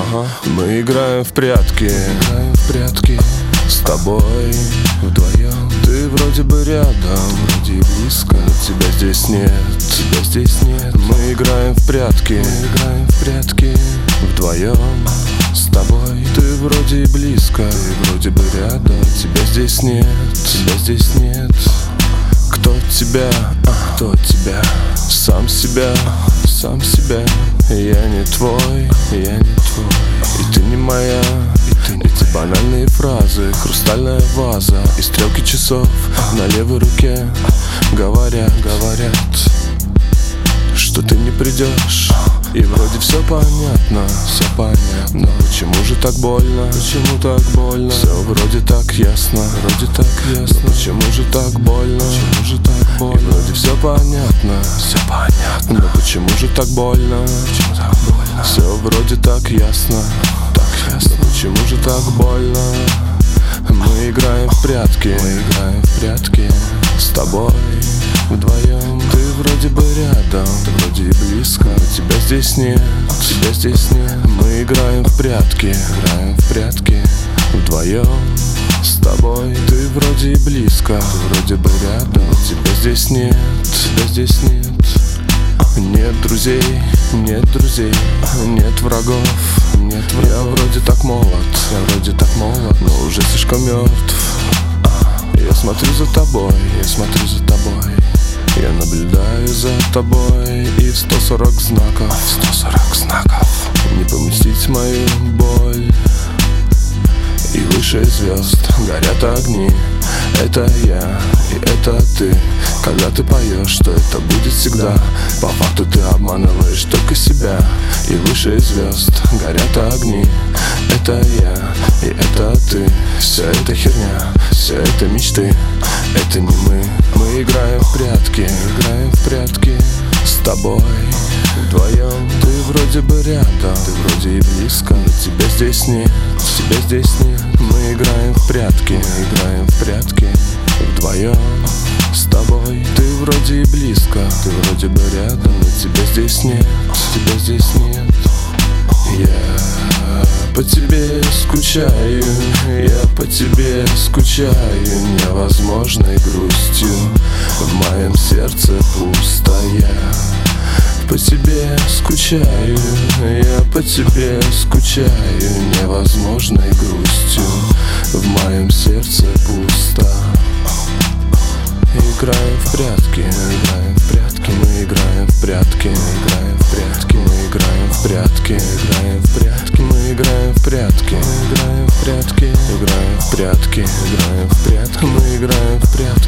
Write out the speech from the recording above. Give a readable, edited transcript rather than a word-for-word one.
Мы играем в прятки, с тобой вдвоем. Ты вроде бы рядом, вроде и близко, но тебя здесь нет, Мы играем в прятки, вдвоем с тобой. Ты вроде и близко, ты вроде бы рядом, тебя здесь нет, Кто тебя, сам себя, Я не твой, и ты не моя. Эти банальные фразы, хрустальная ваза и стрелки часов на левой руке говорят, что ты не придешь. И вроде все понятно, но почему же так больно? Все вроде так ясно, но почему же так больно? И вроде все понятно, но почему же так больно? Все вроде так ясно, но почему же так больно? Мы играем в прятки, с тобой вдвоем. Ты вроде бы рядом, ты вроде и близко, но тебя здесь нет, Мы играем в прятки, вдвоем с тобой. Ты вроде и близко, ты вроде бы рядом, но тебя здесь нет, Нет друзей, нет врагов, Я вроде так молод, но уже слишком мертв. Я смотрю за тобой, Я наблюдаю за тобой, и в 140 знаков не поместить мою боль. И выше звезд горят огни. Это я, и это ты. Когда ты поешь, что это будет всегда, по факту ты обманываешь только себя. И выше звезд горят огни. Это я, и это ты. Все это херня, все это мечты, это не мы. Мы играем в прятки, с тобой вдвоем. Ты вроде бы рядом, ты вроде и близко, но тебя здесь нет, Мы играем в прятки, вдвоем с тобой. Ты вроде и близко, ты вроде бы рядом, но тебя здесь нет, Я по тебе скучаю, невозможной грустью. В моем сердце пусто, я по тебе скучаю, невозможной грустью. В моем сердце пусто. Играем в прятки, Мы играем в прятки, Мы играем в прятки, Мы играем в прятки, Мы играем в прятки.